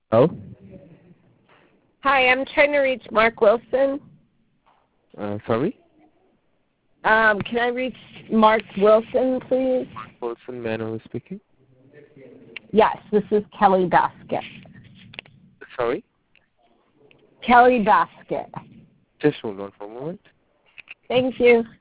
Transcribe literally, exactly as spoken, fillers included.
Oh? Hi, I'm trying to reach Mark Wilson. Uh, sorry? Um, can I reach Mark Wilson, please? Mark Wilson, may I know who's speaking? Yes, this is Kelly Basket. Sorry? Kelly Basket. Just hold on for a moment. Thank you.